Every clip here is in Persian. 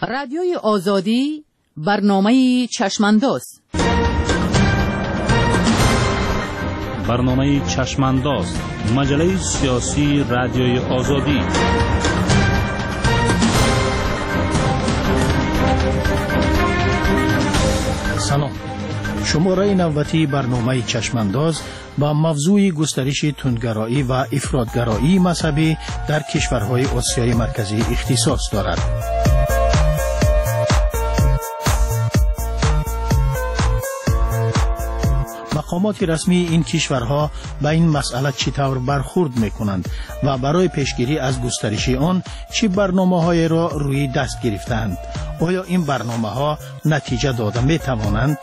رادیوی آزادی برنامه چشمانداز. برنامه چشمانداز، مجله سیاسی رادیوی آزادی. سلام. شماره نوبتی برنامه چشمانداز با موضوع گسترش تندگرایی و افراطگرایی مذهبی در کشورهای آسیای مرکزی اختصاص دارد. مقامات رسمی این کشورها به این مسئله چطور برخورد میکنند و برای پیشگیری از گسترش آن چه برنامه‌هایی را روی دست گرفتند؟ آیا این برنامه‌ها نتیجه داده میتوانند؟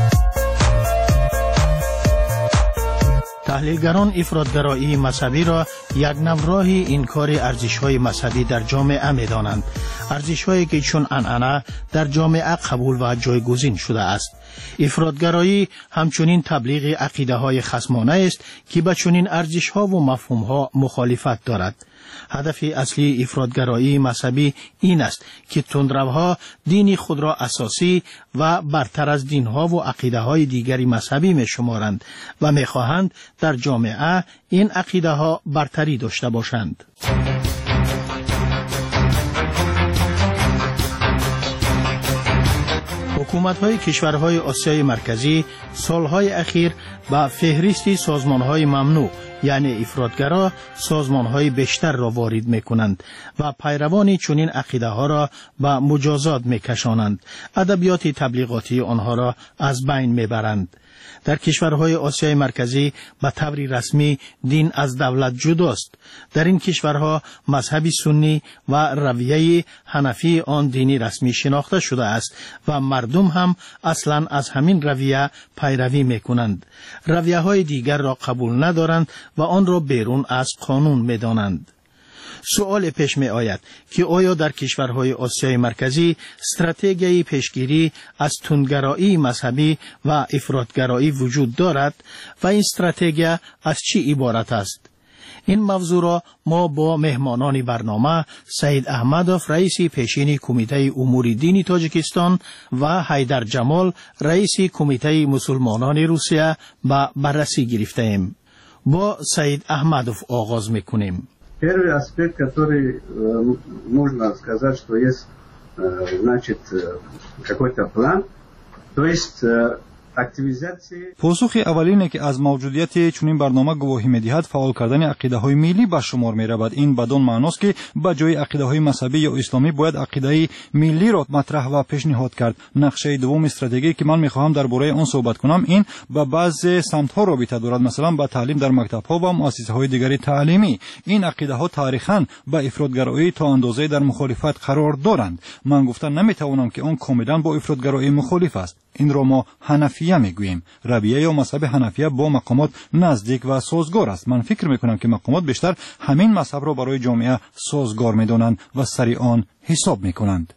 تحلیلگران افراطگرایی مذهبی را یک نوع انکار ارزش‌های مذهبی در جامعه می‌دانند، ارزش‌هایی که چون عنعنه در جامعه قبول و جایگزین شده است. افراطگرایی همچنین تبلیغ عقیده‌های خصمانه است که با چنین ارزش‌ها و مفهوم‌ها مخالفت دارد. هدف اصلی افراطگرایی مذهبی این است که تندروها دین خود را اساسی و برتر از دینها و عقیده‌های دیگری مذهبی می‌شمارند و می‌خواهند در جامعه این عقیده‌ها برتری داشته باشند. حکومت‌های کشورهای آسیای مرکزی سالهای اخیر با فهرست سازمان‌های ممنوع یعنی افراطگرا سازمان‌های بیشتر را وارد می‌کنند و پیروان چنین عقیده‌ها را به مجازات می‌کشانند. ادبیات تبلیغاتی آنها را از بین می‌برند. در کشورهای آسیای مرکزی به طور رسمی دین از دولت جداست. در این کشورها مذهب سنی و رویه حنفی آن دینی رسمی شناخته شده است و مردم هم اصلا از همین رویه پیروی میکنند. رویه های دیگر را قبول ندارند و آن را بیرون از قانون میدانند. سوال پیش می آید که آیا در کشورهای آسیای مرکزی استراتژی پیشگیری از تندگرایی مذهبی و افراطگرایی وجود دارد و این استراتژی از چی عبارت است؟ این موضوع را ما با مهمانان برنامه سید احمدوف رئیس پیشین کمیته امور دینی تاجیکستان و حیدر جمال رئیس کمیته مسلمانان روسیه به بررسی گرفتیم. با سید احمدوف آغاز میکنیم. Первый аспект, который можно сказать, что есть, значит, какой-то план, то есть پاسخ اول اینه که از موجودیت چنین برنامه گواهی می‌دهد فعال کردن عقیده‌های ملی به شمار می‌رود. این بدون معناست که به جای عقیده‌های مذهبی یا اسلامی باید عقیده ملی را مطرح و پیشنهاد کرد. نقشه دوم استراتژی که من می‌خواهم درباره آن صحبت کنم این با بعضی سمت‌ها رابطه دارد، مثلا با تعلیم در مکتب‌ها و مؤسسه‌های دیگری تعلیمی. این عقیده‌ها تاریخاً با افراطگرایی تا اندازه‌ای در مخالفت قرار دارند. من گفتن نمی‌توانم که آن کاملاً با افراطگرایی مخالف است. این را ما حنفیه میگوییم. رویه یا مذهب حنفیه با مقامات نزدیک و سازگار است. من فکر میکنم که مقامات بیشتر همین مذهب را برای جامعه سازگار میدانند و سری آن حساب میکنند.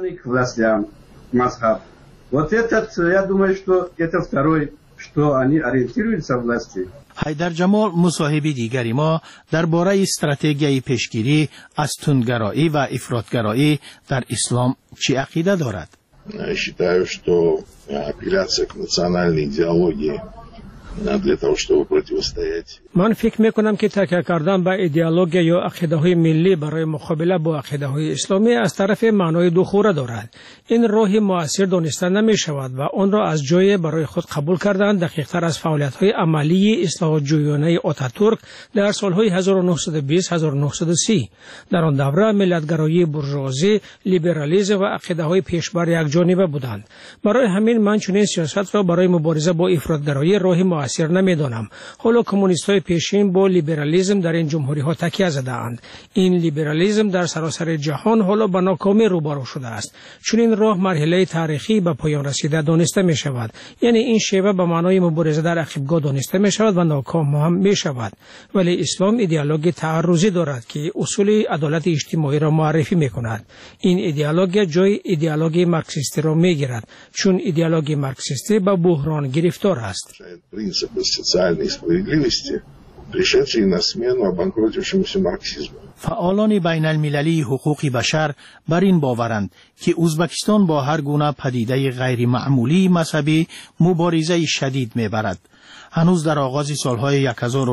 حیدر جمال مصاحبی دیگری ما درباره استراتژی پیشگیری از تندگرایی و افراطگرایی در اسلام چه عقیده دارد؟ Считаю, что апелляция к национальной идеологии для того, чтобы противостоять. من فکر میکنم که تکیه کردن به ایدئولوژی یا عقیده‌های ملی برای مقابله با عقیده‌های اسلامی از طرف معنای دوخوره دارد. این راه مؤثر دانسته نمی شود و آن را از جای برای خود قبول کردن دقیق‌تر از فعالیت‌های عملی اصلاح جویانه آتاتورک در سال‌های 1920-1930. در آن دوره ملت‌گرایی بورژوازی، لیبرالیسم و عقیده‌های پیشبر یکجانبه بودند. برای همین من چنین سیاست را برای مبارزه با افراطگرایی راه مؤثر نمی‌دانم. حالا کمونیست‌های پیشین با لیبرالیسم در این جمهوری‌ها تکیه زده‌اند. این لیبرالیسم در سراسر جهان حالا به ناکامی روبرو شده است. چون این راه مرحله تاریخی به پایان رسیده دانسته می شود. یعنی این شیوه به معنای مبارزه در عقبگاه دانسته می شود و ناکام هم می شود. ولی اسلام ایدئولوژی تعرضی دارد که اصول عدالت اجتماعی را معرفی می کند. این ایدئولوژی جای ایدئولوژی مارکسیستی را می گیرد، چون ایدئولوژی مارکسیستی به بحران گرفتار است. Принципы социальной справедливости пришедшие на смену обанкротившемуся марксизму. فعالان بین المللی حقوق بشر بر این باورند که ازبکستان با هر گونه پدیده غیر معمولی مذهبی مبارزه شدید می‌برد. هنوز در آغاز سالهای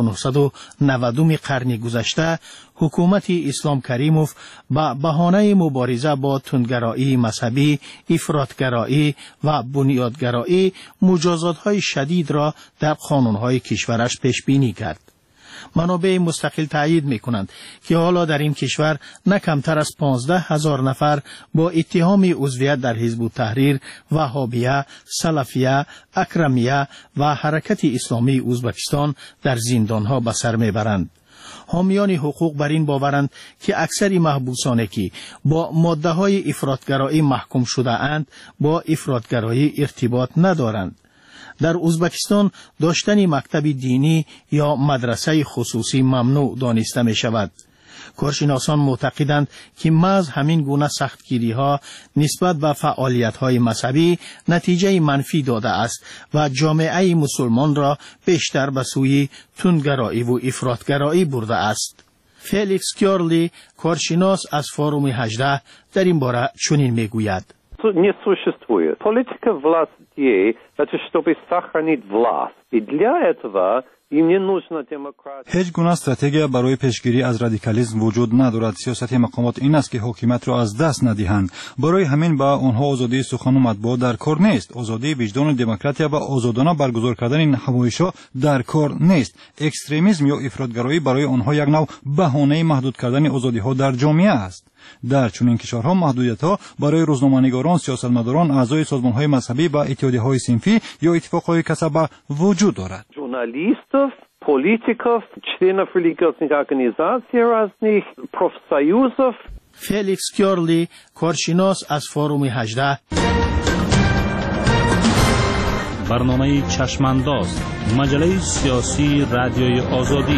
1990 قرن گذشته حکومت اسلام کریموف با بهانه مبارزه با تندگرایی مذهبی، افراطگرایی و بنیادگرایی مجازات‌های شدید را در قانون‌های کشورش پیش بینی کرد. منابع مستقل تایید می‌کنند که حالا در این کشور نه کمتر از 15,000 نفر با اتهام عضویت در حزب التحریر، وهابیه، سلفیه، اکرمیه و حرکت اسلامی ازبکستان در زندان‌ها به سر می‌برند. حامیان حقوق بر این باورند که اکثر محبوسانی که با ماده‌های افراطگرایی محکوم شده اند با افراطگرایی ارتباط ندارند. در ازبکستان داشتن مکتب دینی یا مدرسه خصوصی ممنوع دانسته می شود. کارشناسان معتقدند که محض همین گونه سختگیری ها نسبت به فعالیت های مذهبی نتیجه منفی داده است و جامعه مسلمان را بیشتر به سوی تندگرایی و افراطگرایی برده است. فلیکس کیارلی کارشناس از فوروم 18 در این باره چنین می گوید. Не существует. Политика власти – это чтобы сохранить власть. И для этого им не нужна демократия. هیچ گونه استراتژی برای پیشگیری از رادیکالیسم وجود ندارد. سیاست مقامات این است که حکومت را از دست ندهند. برای همین با آنها آزادی سخن و مطبوعات در کار نیست. آزادی وجدان و دموکراسی و آزادانه برگزار کردن این نمایش‌ها در کار نیست. اکستریمیسم یا افراطگرایی برای آنها یک نوع بهانه محدود کردن آزادی‌ها در جامعه است. در چنین کشورها محدودیت‌ها برای روزنامه‌نگاران، سیاستمداران، اعضای سازمان‌های مذهبی و اتحادیه‌های صنفی یا اتفاق‌های کسبه وجود دارد. Журналистов, политиков, членов религиозных организаций разных, профсоюзов. فلیکس کیارلی کارشناس از فوروم 18 برنامه چشمانداز، مجله سیاسی رادیوی آزادی.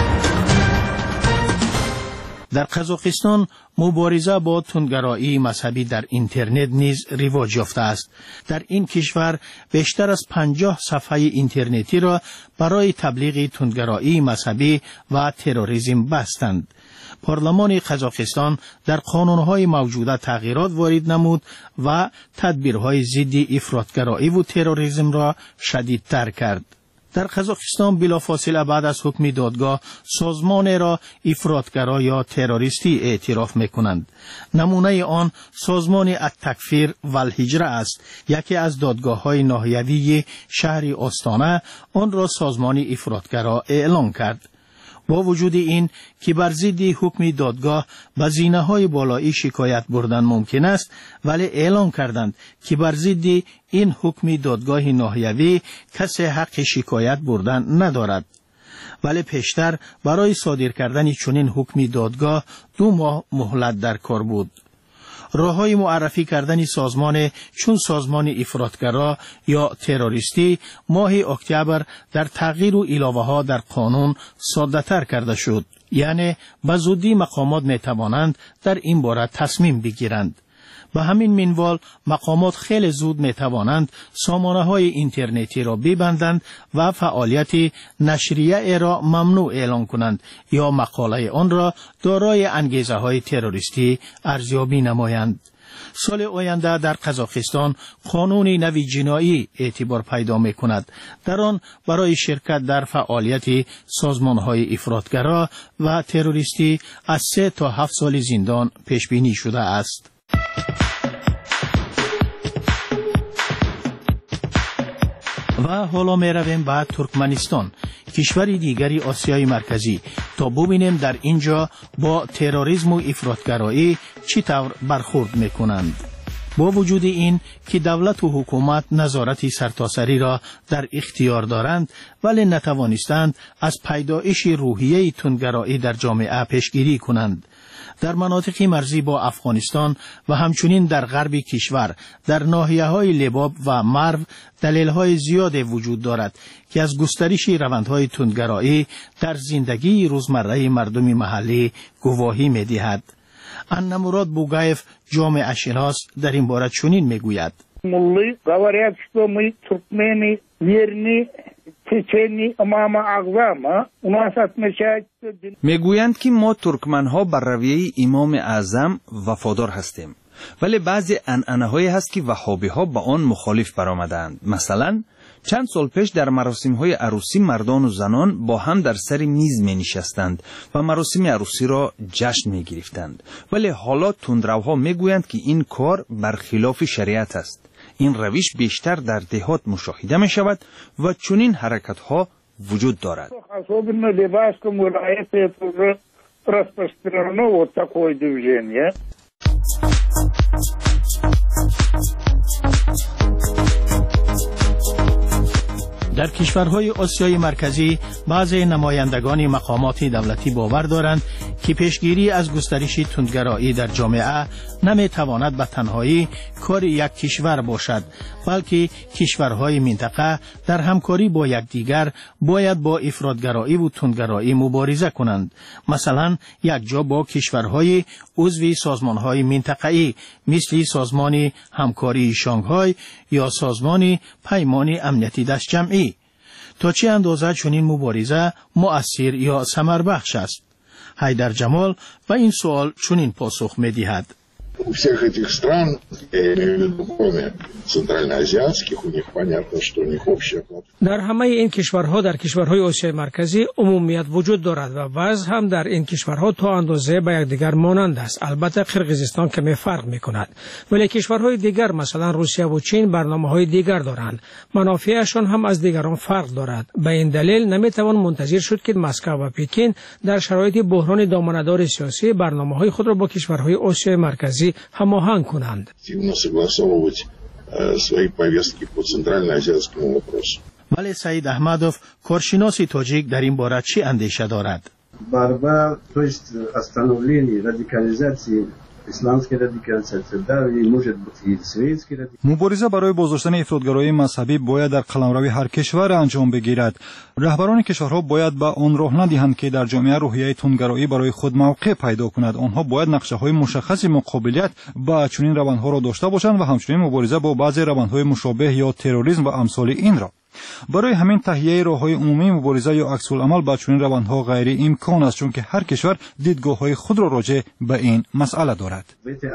در قزاقستان مبارزه با تندگرایی مذهبی در اینترنت نیز رواج یافته است. در این کشور بیشتر از 50 صفحه اینترنتی را برای تبلیغ تندگرایی مذهبی و تروریسم بستند. پارلمان قزاقستان در قانونهای موجوده تغییرات وارد نمود و تدبیرهای ضد افراطگرایی و تروریسم را شدیدتر کرد. در قزاقستان بلافاصله بعد از حکم دادگاه سازمان را افراطگرا یا تروریستی اعتراف می‌کنند. نمونه آن سازمان التکفیر و الهجره است. یکی از دادگاه‌های ناحیوی شهر آستانه آن را سازمان افراطگرا اعلام کرد. با وجود این که بر ضد حکم دادگاه به زینه‌های بالایی شکایت بردن ممکن است، ولی اعلام کردند که بر ضد این حکم دادگاه ناحیوی کسی حق شکایت بردن ندارد. ولی پیشتر برای صادر کردن چنین حکم دادگاه 2 ماه مهلت در کار بود. راههای معرفی کردن سازمان چون سازمان افراطگرا یا تروریستی ماه اکتبر در تغییر و علاوه ها در قانون ساده تر کرده شد. یعنی به زودی مقامات می توانند در این باره تصمیم بگیرند. به همین منوال مقامات خیلی زود می توانند سامانه های اینترنتی را ببندند و فعالیت نشریه را ممنوع اعلان کنند یا مقاله آن را دارای انگیزه های تروریستی ارزیابی نمایند. سال آینده در قزاقستان قانون نوی جنایی اعتبار پیدا می کند. در آن برای شرکت در فعالیت سازمان های افراطگرا و تروریستی از 3 تا 7 سال زندان پیش بینی شده است. و حالا می رویم به ترکمنستان، کشوری دیگری آسیای مرکزی، تا ببینیم در اینجا با تروریسم و افراطگرایی چی طور برخورد می کنند. با وجود این که دولت و حکومت نظارت سرتاسری را در اختیار دارند، ولی نتوانستند از پیدایش روحیه تندگرایی در جامعه پیشگیری کنند. در مناطق مرزی با افغانستان و همچنین در غرب کشور در ناحیه‌های لباب و مرو دلایل زیاد وجود دارد که از گسترش روندهای تندگرایی در زندگی روزمره مردم محلی گواهی می‌دهد. انمراد بوگایف جامعه شناس در این باره چنین میگوید: говорят, что мы туркмены верны میگویند که ما ترکمنها بر رویه امام اعظم وفادار هستیم، ولی بعضی عنعنه‌هایی هست که وهابی‌ها با آن مخالف برآمدند. مثلا چند سال پیش در مراسم‌های عروسی مردان و زنان با هم در سر میز می‌نشستند و مراسم عروسی را جشن می‌گرفتند، ولی حالا تندروها می‌گویند که این کار برخلاف شریعت است. این روش بیشتر در دهات مشاهده می‌شود و چنین حرکت‌ها وجود دارد. در کشورهای آسیای مرکزی بعضی نمایندگان مقامات دولتی باور دارند که پیشگیری از گسترش تندگرایی در جامعه نمیتواند به تنهایی کار یک کشور باشد، بلکه کشورهای منطقه در همکاری با یکدیگر باید با افراطگرایی و تندگرایی مبارزه کنند. مثلا یک جا با کشورهای عضو سازمانهای منطقه‌ای مثل سازمان همکاری شانگهای یا سازمان پیمان امنیتی دست جمعی. تا چه اندازه چنین مبارزه مؤثر یا ثمربخش است؟ حیدر جمال و این سوال چنین پاسخ می‌دهد. У всех этих стран, я имею в виду, кроме центральноазиатских, у них понятно, что у них общая платформа. در همه این کشورها در کشورهای آسیای مرکزی عمومیت وجود دارد و وضع هم در این کشورها تا اندازه به یکدیگر مانند است. البته قرقیزستان کمی فرق می‌کند، ولی کشورهای دیگر مثلا روسیه و چین برنامه‌های دیگر دارند. منافعشان هم از دیگران فرق دارد. به این دلیل نمی‌توان منتظر شد که مسکو و پکین در شرایط بحران دامنه‌دار سیاسی برنامه‌های خود را با کشورهای آسیای مرکزی هماهنگ کنند. ولی سعید احمدوف کارشناس تاجیک در این باره چی اندیشه دارد؟ Борьба, то есть остановление радикализации исламской радикализации, да, и может быть и светской радикализации. مبارزه برای بازداشتن افراطگرایی مذهبی باید در قلمرو هر کشور انجام بگیرد. رهبران کشورها باید به آن راه ندهند که در جامعه روحیه تندگرایی برای خود موقع پیدا کند. آنها باید نقشه‌های مشخص مقابلیت با چنین روندها را داشته باشند و همچنین مبارزه با بعضی روندهای مشابه یا تروریسم و امثال این را. برای همین تهیه راه‌های عمومی مبارزه یا عکس العمل با چنین روندها غیر امکان است، چون که هر کشور دیدگاه‌های خود را راجع به این مسئله دارد.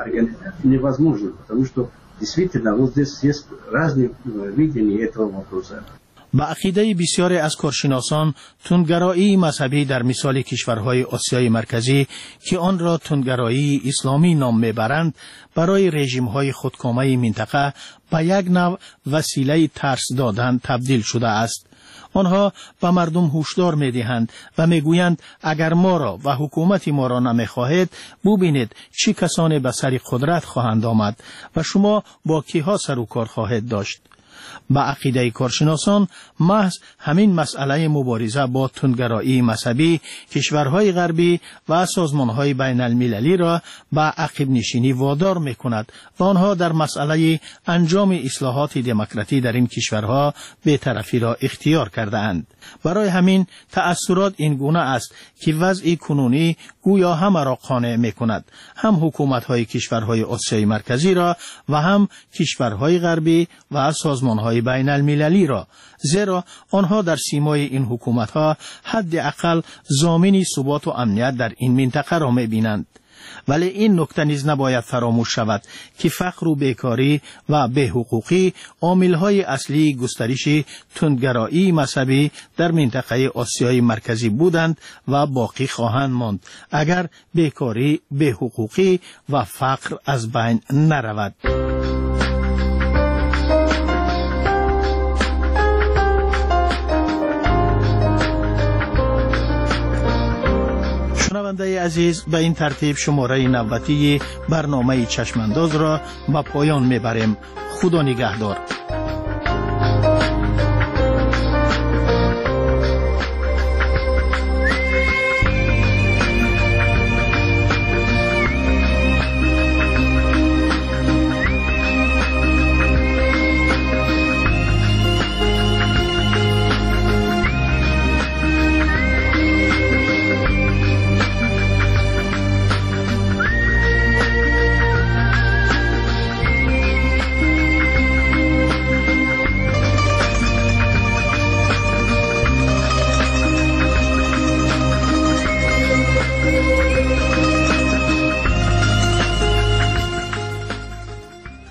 با عقیده بسیاری از کارشناسان تندگرایی مذهبی در مثال کشورهای آسیای مرکزی که آن را تندگرایی اسلامی نام میبرند برای رژیم‌های خودکامه منطقه به یک نوع وسیله ترس دادن تبدیل شده است. آنها به مردم هشدار می‌دهند و میگویند اگر ما را و حکومت ما را نمی‌خواهید ببینید چه کسانی به سر قدرت خواهند آمد و شما با کیها سر و کار خواهید داشت. با عقیده کارشناسان محض همین مسئله مبارزه با تندگرایی مذهبی کشورهای غربی و سازمانهای بین المللی را به عقب نشینی وادار می‌کند و آنها در مسئله انجام اصلاحات دموکراتی در این کشورها بی‌طرفی را اختیار کرده‌اند. برای همین تأثیرات این گونه است که وضع کنونی گویا همه را قانع می‌کند، هم حکومت‌های کشورهای آسیای مرکزی را و هم کشورهای غربی و سازمان‌های بین المللی را، زیرا آنها در سیمای این حکومت‌ها حداقل ضامن ثبات و امنیت در این منطقه را می‌بینند. ولی این نکته نیز نباید فراموش شود که فقر و بیکاری و بی‌حقوقی عامل‌های اصلی گسترش تندگرایی مذهبی در منطقه آسیای مرکزی بودند و باقی خواهند ماند اگر بیکاری، بی‌حقوقی و فقر از بین نرود. شنونده عزیز، به این ترتیب شماره 90 برنامه چشمانداز را به پایان میبریم. خدا نگهدار.